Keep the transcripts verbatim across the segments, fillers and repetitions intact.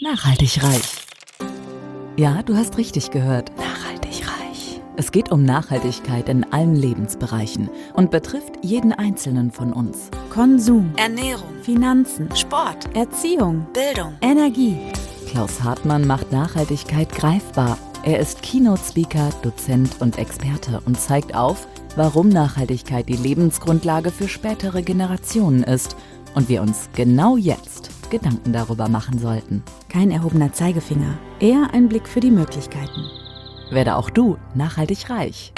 Nachhaltig reich. Ja, du hast richtig gehört. Nachhaltig reich. Es geht um Nachhaltigkeit in allen Lebensbereichen und betrifft jeden Einzelnen von uns. Konsum, Ernährung, Finanzen, Sport, Erziehung, Bildung, Energie. Klaus Hartmann macht Nachhaltigkeit greifbar. Er ist Keynote-Speaker, Dozent und Experte und zeigt auf, warum Nachhaltigkeit die Lebensgrundlage für spätere Generationen ist und wir uns genau jetzt Gedanken darüber machen sollten. Kein erhobener Zeigefinger, eher ein Blick für die Möglichkeiten. Werde auch du nachhaltig reich.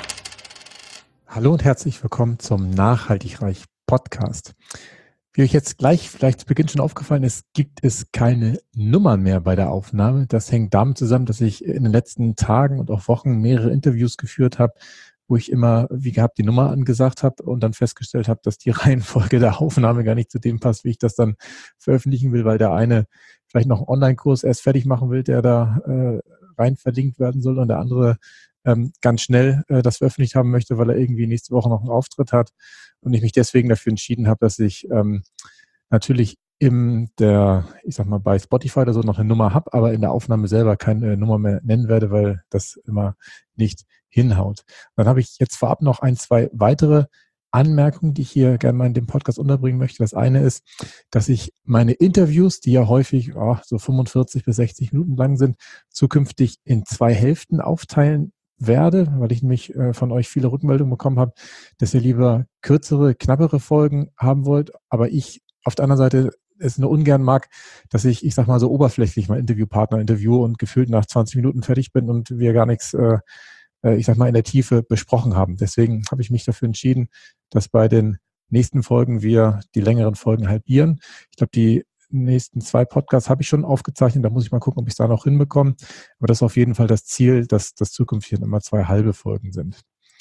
Hallo und herzlich willkommen zum Nachhaltig Reich Podcast. Wie euch jetzt gleich vielleicht zu Beginn schon aufgefallen ist, gibt es keine Nummern mehr bei der Aufnahme. Das hängt damit zusammen, dass ich in den letzten Tagen und auch Wochen mehrere Interviews geführt habe, wo ich immer, wie gehabt, die Nummer angesagt habe und dann festgestellt habe, dass die Reihenfolge der Aufnahme gar nicht zu dem passt, wie ich das dann veröffentlichen will, weil der eine vielleicht noch einen Online-Kurs erst fertig machen will, der da äh, rein verlinkt werden soll, und der andere ähm, ganz schnell äh, das veröffentlicht haben möchte, weil er irgendwie nächste Woche noch einen Auftritt hat und ich mich deswegen dafür entschieden habe, dass ich ähm, natürlich in der, ich sag mal, bei Spotify oder so noch eine Nummer habe, aber in der Aufnahme selber keine Nummer mehr nennen werde, weil das immer nicht hinhaut. Dann habe ich jetzt vorab noch ein, zwei weitere Anmerkungen, die ich hier gerne mal in dem Podcast unterbringen möchte. Das eine ist, dass ich meine Interviews, die ja häufig oh, so fünfundvierzig bis sechzig Minuten lang sind, zukünftig in zwei Hälften aufteilen werde, weil ich nämlich äh, von euch viele Rückmeldungen bekommen habe, dass ihr lieber kürzere, knappere Folgen haben wollt, aber ich auf der anderen Seite es nur ungern mag, dass ich, ich sag mal so oberflächlich mal Interviewpartner interviewe und gefühlt nach zwanzig Minuten fertig bin und wir gar nichts, äh, ich sag mal, in der Tiefe besprochen haben. Deswegen habe ich mich dafür entschieden, dass bei den nächsten Folgen wir die längeren Folgen halbieren. Ich glaube, die nächsten zwei Podcasts habe ich schon aufgezeichnet. Da muss ich mal gucken, ob ich es da noch hinbekomme. Aber das ist auf jeden Fall das Ziel, dass das zukünftig immer zwei halbe Folgen sind.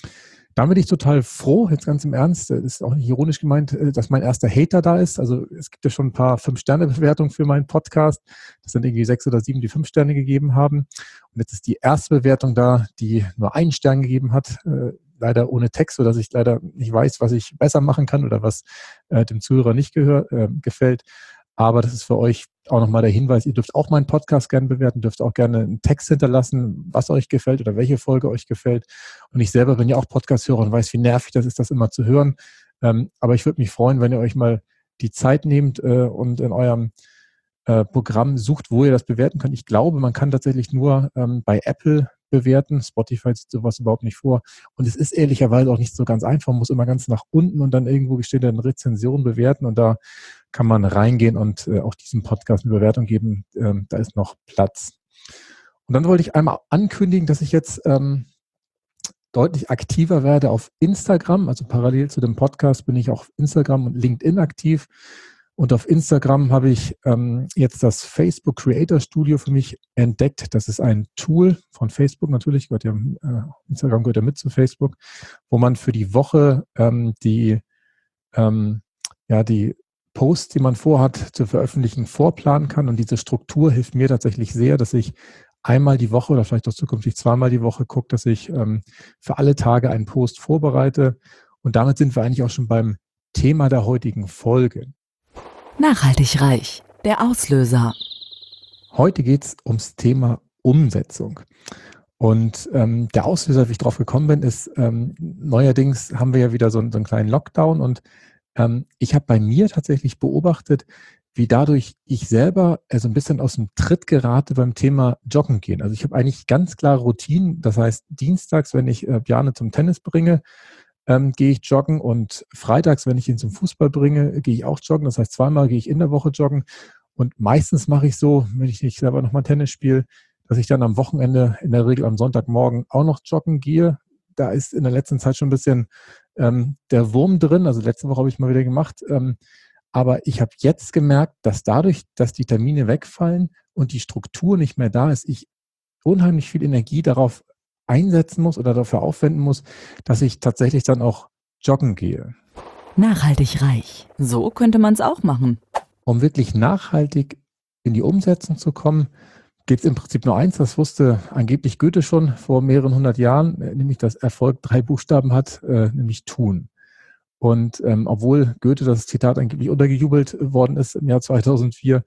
Da bin ich total froh, jetzt ganz im Ernst, das ist auch nicht ironisch gemeint, dass mein erster Hater da ist. Also es gibt ja schon ein paar Fünf-Sterne-Bewertungen für meinen Podcast. Das sind irgendwie sechs oder sieben, die fünf Sterne gegeben haben. Und jetzt ist die erste Bewertung da, die nur einen Stern gegeben hat, äh, leider ohne Text, sodass ich leider nicht weiß, was ich besser machen kann oder was äh, dem Zuhörer nicht gehör, äh, gefällt. Aber das ist für euch auch nochmal der Hinweis, ihr dürft auch meinen Podcast gerne bewerten, dürft auch gerne einen Text hinterlassen, was euch gefällt oder welche Folge euch gefällt. Und ich selber bin ja auch Podcast-Hörer und weiß, wie nervig das ist, das immer zu hören. Ähm, aber ich würde mich freuen, wenn ihr euch mal die Zeit nehmt äh, und in eurem äh, Programm sucht, wo ihr das bewerten könnt. Ich glaube, man kann tatsächlich nur ähm, bei Apple bewerten. Spotify sieht sowas überhaupt nicht vor. Und es ist ehrlicherweise auch nicht so ganz einfach. Man muss immer ganz nach unten und dann irgendwo steht dann Rezension bewerten und da kann man reingehen und äh, auch diesem Podcast eine Bewertung geben. Ähm, da ist noch Platz. Und dann wollte ich einmal ankündigen, dass ich jetzt ähm, deutlich aktiver werde auf Instagram. Also parallel zu dem Podcast bin ich auch auf Instagram und LinkedIn aktiv. Und auf Instagram habe ich ähm, jetzt das Facebook Creator Studio für mich entdeckt. Das ist ein Tool von Facebook, natürlich gehört ja, äh, Instagram gehört ja mit zu Facebook, wo man für die Woche ähm, die, ähm, ja, die Posts, die man vorhat, zu veröffentlichen, vorplanen kann. Und diese Struktur hilft mir tatsächlich sehr, dass ich einmal die Woche oder vielleicht auch zukünftig zweimal die Woche gucke, dass ich ähm, für alle Tage einen Post vorbereite. Und damit sind wir eigentlich auch schon beim Thema der heutigen Folge. Nachhaltig reich. Der Auslöser. Heute geht es ums Thema Umsetzung. Und ähm, der Auslöser, wie ich drauf gekommen bin, ist, ähm, neuerdings haben wir ja wieder so, so einen kleinen Lockdown und ähm, ich habe bei mir tatsächlich beobachtet, wie dadurch ich selber äh, so ein bisschen aus dem Tritt gerate beim Thema Joggen gehen. Also ich habe eigentlich ganz klare Routinen. Das heißt, dienstags, wenn ich äh, Bjarne zum Tennis bringe, ähm, gehe ich joggen, und freitags, wenn ich ihn zum Fußball bringe, gehe ich auch joggen. Das heißt, zweimal gehe ich in der Woche joggen. Und meistens mache ich so, wenn ich nicht selber nochmal Tennis spiele, dass ich dann am Wochenende, in der Regel am Sonntagmorgen, auch noch joggen gehe. Da ist in der letzten Zeit schon ein bisschen ähm, der Wurm drin. Also letzte Woche habe ich mal wieder gemacht. Ähm, aber ich habe jetzt gemerkt, dass dadurch, dass die Termine wegfallen und die Struktur nicht mehr da ist, ich unheimlich viel Energie darauf einsetzen muss oder dafür aufwenden muss, dass ich tatsächlich dann auch joggen gehe. Nachhaltig reich. So könnte man es auch machen. Um wirklich nachhaltig in die Umsetzung zu kommen, gibt es im Prinzip nur eins, das wusste angeblich Goethe schon vor mehreren hundert Jahren, nämlich dass Erfolg drei Buchstaben hat, äh, nämlich tun. Und ähm, obwohl Goethe das Zitat angeblich untergejubelt worden ist im Jahr zweitausendvier,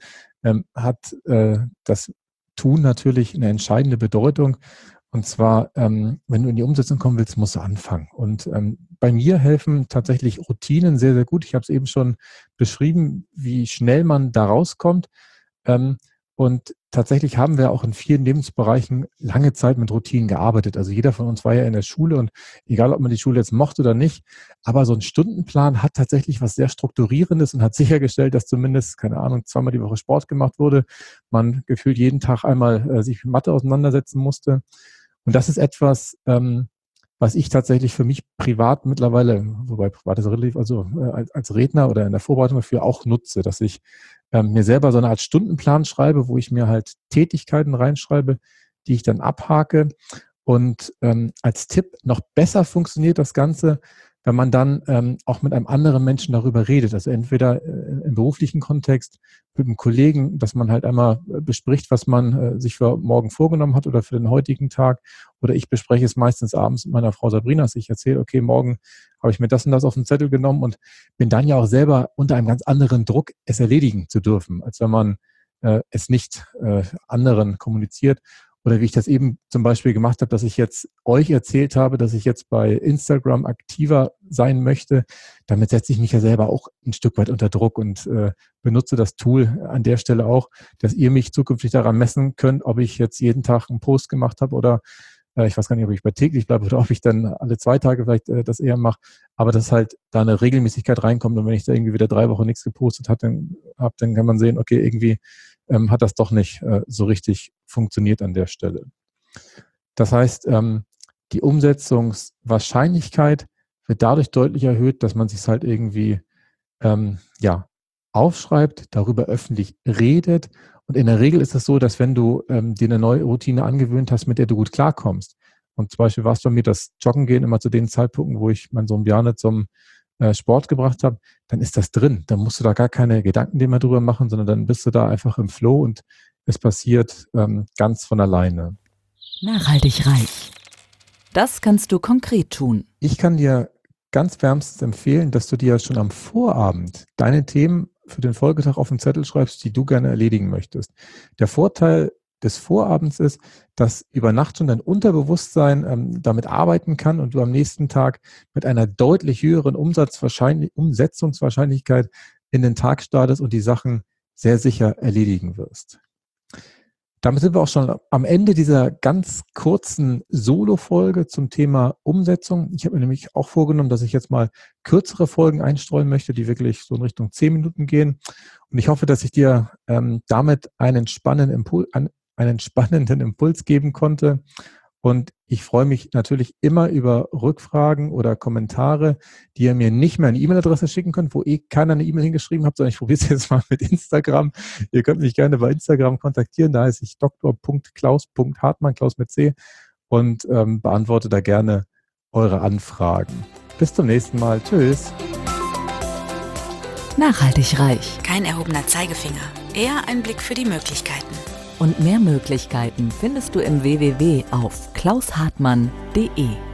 ähm, hat äh, das Tun natürlich eine entscheidende Bedeutung. Und zwar, ähm, wenn du in die Umsetzung kommen willst, musst du anfangen. Und ähm, bei mir helfen tatsächlich Routinen sehr, sehr gut. Ich habe es eben schon beschrieben, wie schnell man da rauskommt. Ähm, und tatsächlich haben wir auch in vielen Lebensbereichen lange Zeit mit Routinen gearbeitet. Also jeder von uns war ja in der Schule und egal, ob man die Schule jetzt mochte oder nicht, aber so ein Stundenplan hat tatsächlich was sehr Strukturierendes und hat sichergestellt, dass zumindest, keine Ahnung, zweimal die Woche Sport gemacht wurde, man gefühlt jeden Tag einmal äh, sich mit Mathe auseinandersetzen musste. Und das ist etwas, ähm, was ich tatsächlich für mich privat mittlerweile, wobei privat ist relativ, also äh, als, als Redner oder in der Vorbereitung dafür auch nutze, dass ich ähm, mir selber so eine Art Stundenplan schreibe, wo ich mir halt Tätigkeiten reinschreibe, die ich dann abhake. Und ähm, als Tipp, noch besser funktioniert das Ganze, wenn man dann ähm, auch mit einem anderen Menschen darüber redet. Also entweder äh, im beruflichen Kontext mit einem Kollegen, dass man halt einmal äh, bespricht, was man äh, sich für morgen vorgenommen hat oder für den heutigen Tag. Oder ich bespreche es meistens abends mit meiner Frau Sabrina, dass ich erzähle, okay, morgen habe ich mir das und das auf den Zettel genommen und bin dann ja auch selber unter einem ganz anderen Druck, es erledigen zu dürfen, als wenn man äh, es nicht äh, anderen kommuniziert. Oder wie ich das eben zum Beispiel gemacht habe, dass ich jetzt euch erzählt habe, dass ich jetzt bei Instagram aktiver sein möchte. Damit setze ich mich ja selber auch ein Stück weit unter Druck und äh, benutze das Tool an der Stelle auch, dass ihr mich zukünftig daran messen könnt, ob ich jetzt jeden Tag einen Post gemacht habe oder äh, ich weiß gar nicht, ob ich bei täglich bleibe oder ob ich dann alle zwei Tage vielleicht äh, das eher mache. Aber dass halt da eine Regelmäßigkeit reinkommt und wenn ich da irgendwie wieder drei Wochen nichts gepostet habe, dann, hab, dann kann man sehen, okay, irgendwie ähm, hat das doch nicht äh, so richtig funktioniert an der Stelle. Das heißt, ähm, die Umsetzungswahrscheinlichkeit wird dadurch deutlich erhöht, dass man sich halt irgendwie ähm, ja, aufschreibt, darüber öffentlich redet. Und in der Regel ist es so, dass wenn du ähm, dir eine neue Routine angewöhnt hast, mit der du gut klarkommst, und zum Beispiel war es bei mir das Joggen gehen immer zu den Zeitpunkten, wo ich meinen Sohn Bjarne zum äh, Sport gebracht habe, dann ist das drin. Dann musst du da gar keine Gedanken mehr drüber machen, sondern dann bist du da einfach im Flow und es passiert ähm, ganz von alleine. Nachhaltig reich. Das kannst du konkret tun. Ich kann dir ganz wärmstens empfehlen, dass du dir schon am Vorabend deine Themen für den Folgetag auf den Zettel schreibst, die du gerne erledigen möchtest. Der Vorteil des Vorabends ist, dass über Nacht schon dein Unterbewusstsein ähm, damit arbeiten kann und du am nächsten Tag mit einer deutlich höheren Umsetzungswahrscheinlichkeit in den Tag startest und die Sachen sehr sicher erledigen wirst. Damit sind wir auch schon am Ende dieser ganz kurzen Solo-Folge zum Thema Umsetzung. Ich habe mir nämlich auch vorgenommen, dass ich jetzt mal kürzere Folgen einstreuen möchte, die wirklich so in Richtung zehn Minuten gehen. Und ich hoffe, dass ich dir ähm, damit einen spannenden Impuls, einen spannenden Impuls geben konnte. Und ich freue mich natürlich immer über Rückfragen oder Kommentare, die ihr mir nicht mehr eine E-Mail-Adresse schicken könnt, wo eh keiner eine E-Mail hingeschrieben habt, sondern ich probiere es jetzt mal mit Instagram. Ihr könnt mich gerne bei Instagram kontaktieren. Da heiße ich doktor punkt klaus punkt hartmann, Klaus mit C, und ähm, beantworte da gerne eure Anfragen. Bis zum nächsten Mal. Tschüss. Nachhaltig reich. Kein erhobener Zeigefinger, eher ein Blick für die Möglichkeiten. Und mehr Möglichkeiten findest du im w w w auf klaus hartmann punkt de.